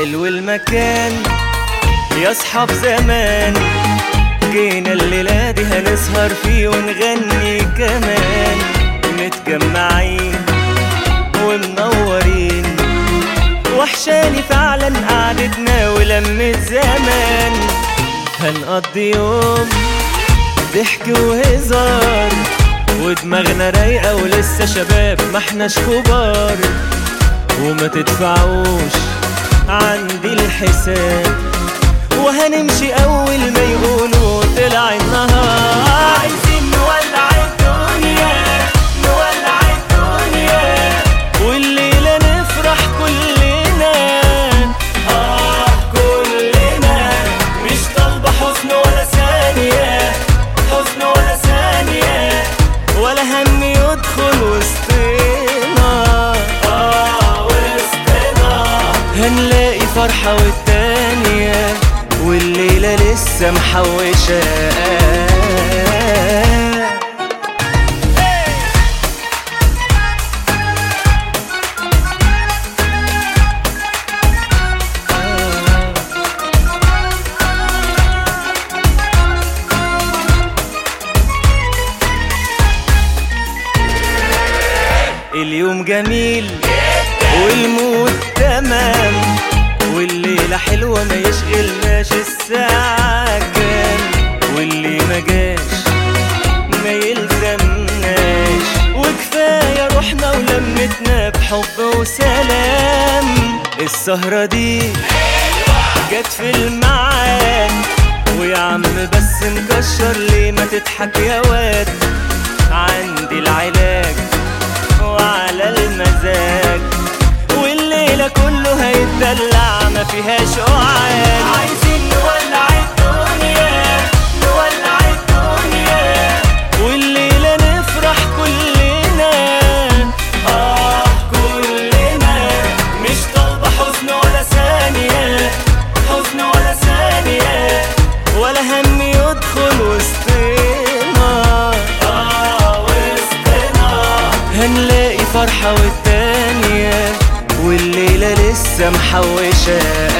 حلو المكان يا اصحاب زمان، جينا الليلة دي هنسهر فيه ونغني كمان، متجمعين ومنورين، وحشاني فعلا قعدتنا ولمة زمان. هنقضي يوم ضحك وهزار ودماغنا رايقة ولسه شباب ما احناش كبار، وما تدفعوش عندي الحساب، وهنمشي اول ما يقولوا طلع النهار. عايزين نولع الدنيا نولع الدنيا، والليلة نفرح كلنا كلنا، مش طالبة حزن ولا ثانية، حزن ولا ثانية، ولا هم يدخل وسطنا وسطنا. هنلاقي فرحة والتانية والليلة لسه محوشة. اليوم جميل والمود تمام، والليلة حلوة ما يشغلناش الساعة كام، واللي ما جاش ما يلزمناش، وكفاية روحنا ولمتنا بحب وسلام. السهرة دي جت في الميعاد، ويا عم بس مكشر ليه ما تضحك يا واد، عندي العلاج وعلى المزاج، والليلة كله هيتدلع ما فيهاش قعاد. عايزين نولع الدنيا نولع الدنيا، والليلة نفرح كلنا كلنا، مش طالبة حزن ولا ثانية، حزن ولا ثانية، ولا هم يدخل وسطنا وسطنا. هنلاقي فرحة والتانية والليلة لسه محوشة.